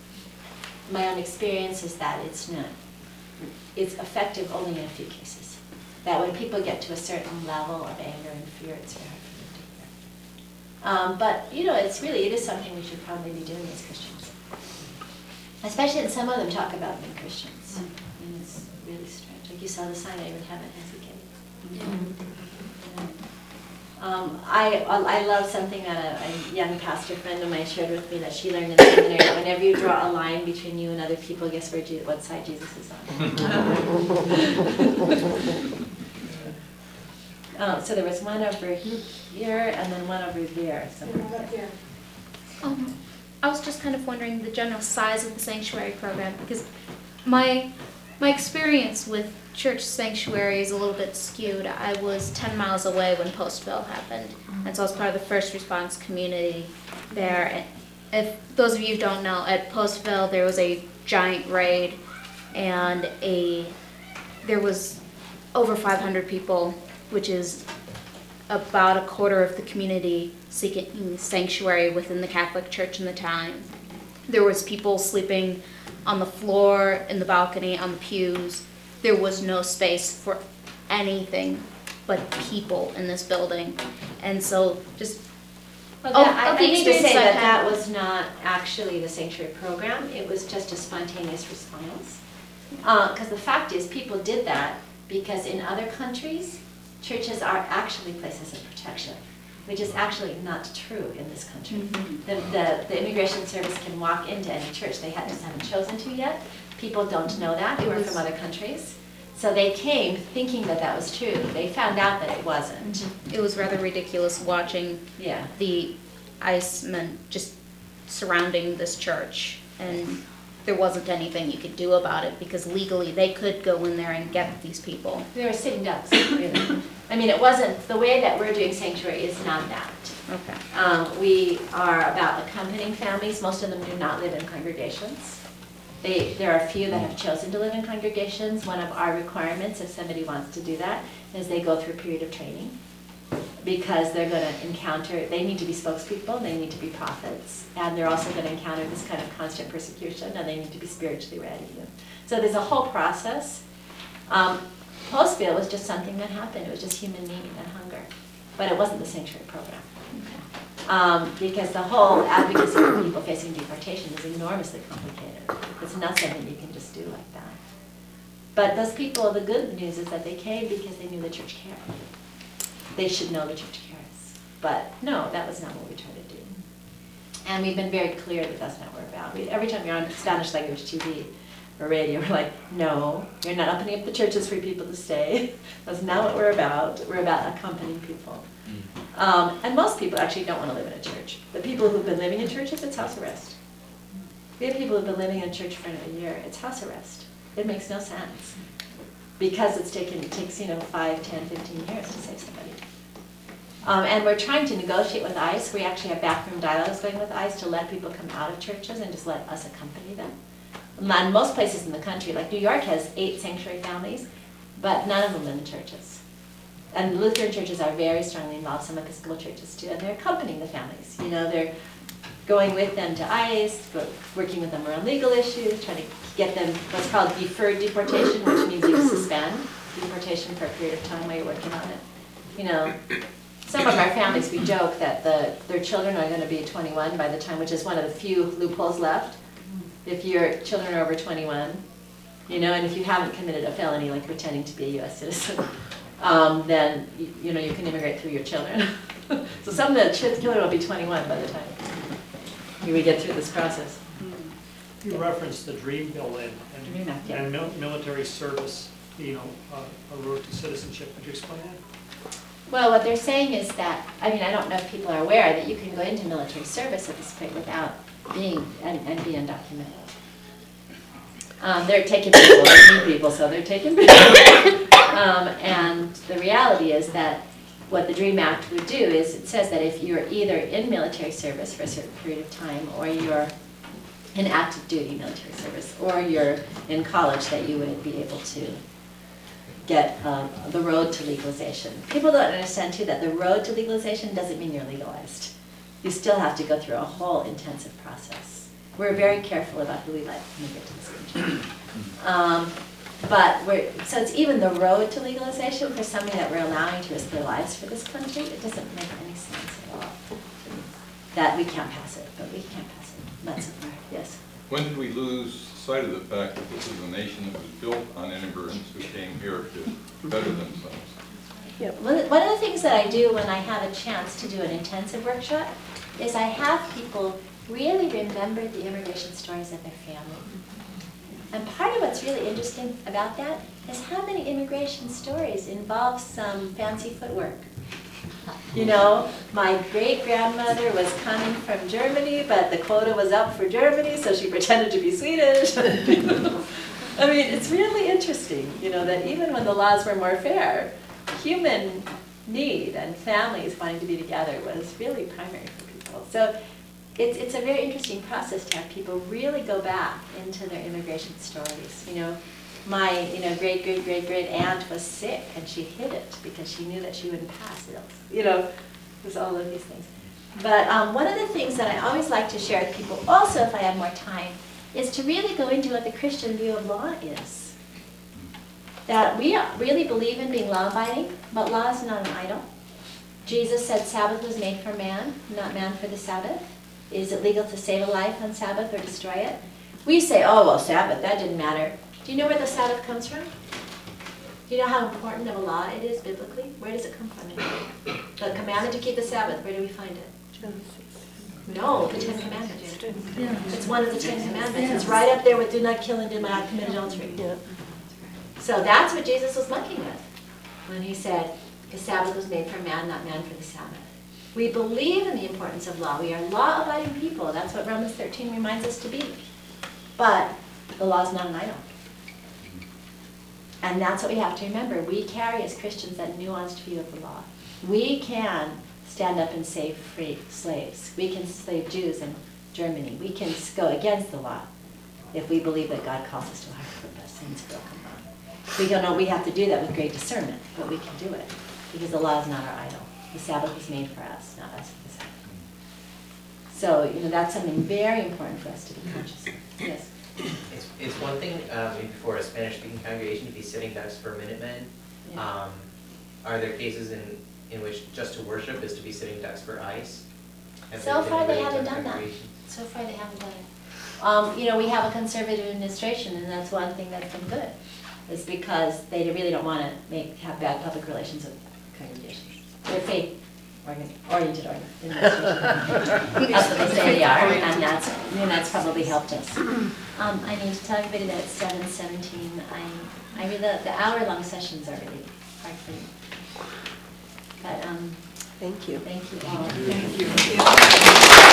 my own experience is that it's not, it's effective only in a few cases. That when people get to a certain level of anger and fear, it's very hard for them to hear. Um, but, you know, it's really, it is something we should probably be doing as Christians. Especially, and some of them talk about being Christians. Mm. I mean, it's really strange. Like you saw the sign, I even haven't hesitated. Yeah. Um, I I love something that a, a young pastor friend of mine shared with me that she learned in seminary. That whenever you draw a line between you and other people, guess where Je what side Jesus is on. Oh, so there was one over here and then one over there. Um, I was just kind of wondering the general size of the sanctuary program, because my my experience with church sanctuary is a little bit skewed. I was ten miles away when Postville happened, and so I was part of the first response community there. If those of you who don't know, at Postville there was a giant raid, and a there was over five hundred people, which is about a quarter of the community seeking sanctuary within the Catholic Church in the time. There was people sleeping on the floor, in the balcony, on the pews. There was no space for anything but people in this building. And so just Well, Oh, that, I, I okay, need to say experience that I that had. was not actually the sanctuary program. It was just a spontaneous response. Because the fact is, people did that because in other countries, churches are actually places of protection, which is actually not true in this country. Mhm. The, the, the immigration service can walk into any church. They had, just haven't chosen to yet. People don't know that who are from other countries. So they came thinking that that was true. They found out that it wasn't. it was rather ridiculous watching Yeah. the ICE men just surrounding this church, and there wasn't anything you could do about it because legally they could go in there and get these people. They were sitting ducks, really. I mean, it wasn't, the way that we're doing sanctuary is not that. Okay. Um, we are about accompanying families. Most of them do not live in congregations. They, there are a few that have chosen to live in congregations. One of our requirements, if somebody wants to do that, is they go through a period of training because they're going to encounter, they need to be spokespeople, they need to be prophets, and they're also going to encounter this kind of constant persecution, and they need to be spiritually ready. So there's a whole process. Um, Postville was just something that happened. It was just human need and hunger, but it wasn't the sanctuary program. Um, because the whole advocacy for people facing deportation is enormously complicated. It's not something you can just do like that. But those people, the good news is that they came because they knew the church cared. They should know the church cares. But no, that was not what we tried to do. And we've been very clear that that's not what we're about. We, every time you're on Spanish language T V or radio, we're like, no, you're not opening up the churches for people to stay. That's not what we're about. We're about accompanying people. Um, and most people actually don't want to live in a church. The people who've been living in churches, it's house arrest. We have people who've been living in a church for a year, it's house arrest. It makes no sense. Because it's taken, it takes, you know, five, ten, fifteen years to save somebody. Um, and we're trying to negotiate with ICE. We actually have backroom dialogues going with ICE to let people come out of churches and just let us accompany them. And most places in the country, like New York has eight sanctuary families, but none of them live in churches. And Lutheran churches are very strongly involved, some Episcopal churches too, and they're accompanying the families. You know, they're going with them to ICE, go, working with them around legal issues, trying to get them what's called deferred deportation, which means you suspend deportation for a period of time while you're working on it. You know, some of our families, we joke that the, their children are going to be twenty-one by the time, which is one of the few loopholes left. If your children are over twenty-one, you know, and if you haven't committed a felony like pretending to be a U S citizen, Um, then you, you know you can immigrate through your children. So some of the children will be twenty-one by the time we get through this process. You referenced the Dream Bill and, Dream Act, yeah. and mil military service, you know, uh, a road to citizenship. Could you explain that? Well, what they're saying is that, I mean, I don't know if people are aware that you can go into military service at this point without being and, and be undocumented. Um, they're taking people, they need people, so they're taking people. Um, and the reality is that what the DREAM Act would do is it says that if you're either in military service for a certain period of time, or you're in active duty military service, or you're in college, that you would be able to get um, the road to legalization. People don't understand too that the road to legalization doesn't mean you're legalized. You still have to go through a whole intensive process. We're very careful about who we let immigrate to this country. Um, But we're, so it's even the road to legalization for somebody that we're allowing to risk their lives for this country. It doesn't make any sense at all. That we can't pass it, but we can't pass it. That's so far, yes. When did we lose sight of the fact that this is a nation that was built on immigrants who came here to better themselves? Yep. One of the things that I do when I have a chance to do an intensive workshop is I have people really remember the immigration stories of their family. And part of what's really interesting about that is how many immigration stories involve some fancy footwork. You know, my great-grandmother was coming from Germany, but the quota was up for Germany, so she pretended to be Swedish. I mean, it's really interesting, you know, that even when the laws were more fair, human need and families wanting to be together was really primary for people. So It's, it's a very interesting process to have people really go back into their immigration stories. You know, my, you know, great, great, great, great aunt was sick, and she hid it because she knew that she wouldn't pass it. You know, it was all of these things. But um, one of the things that I always like to share with people, also if I have more time, is to really go into what the Christian view of law is. That we really believe in being law-abiding, but law is not an idol. Jesus said Sabbath was made for man, not man for the Sabbath. Is it legal to save a life on Sabbath or destroy it? We say, oh, well, Sabbath, that didn't matter. Do you know where the Sabbath comes from? Do you know how important of a law it is biblically? Where does it come from? The commandment to keep the Sabbath, where do we find it? No, the Ten Commandments. It's one of the Ten Commandments. It's right up there with do not kill and do not commit adultery. So that's what Jesus was monkeying with when he said the Sabbath was made for man, not man for the Sabbath. We believe in the importance of law. We are law-abiding people. That's what Romans thirteen reminds us to be. But the law is not an idol. And that's what we have to remember. We carry as Christians that nuanced view of the law. We can stand up and save free slaves. We can slave Jews in Germany. We can go against the law if we believe that God calls us to a higher purpose and it's broken law. We don't know we have to do that with great discernment, but we can do it because the law is not our idol. The Sabbath was made for us, not us for the Sabbath. So, you know, that's something very important for us to be conscious of. Yes? It's, it's one thing, um, maybe for a Spanish-speaking congregation to be sitting ducks for Minutemen. Yeah. Um, are there cases in, in which just to worship is to be sitting ducks for ICE? Have So there been far, they any haven't other done that. congregations? So far, they haven't done it. Um, you know, we have a conservative administration, and that's one thing that's been good. Is because they really don't want to make have bad public relations with congregations. They're faith oriented administration. That's what they say they are, and that's and that's probably helped us. Um, I need to tell everybody that it's seven seventeen. I I mean the the hour long sessions are really hard for me. But um, thank you. Thank you all. Thank you.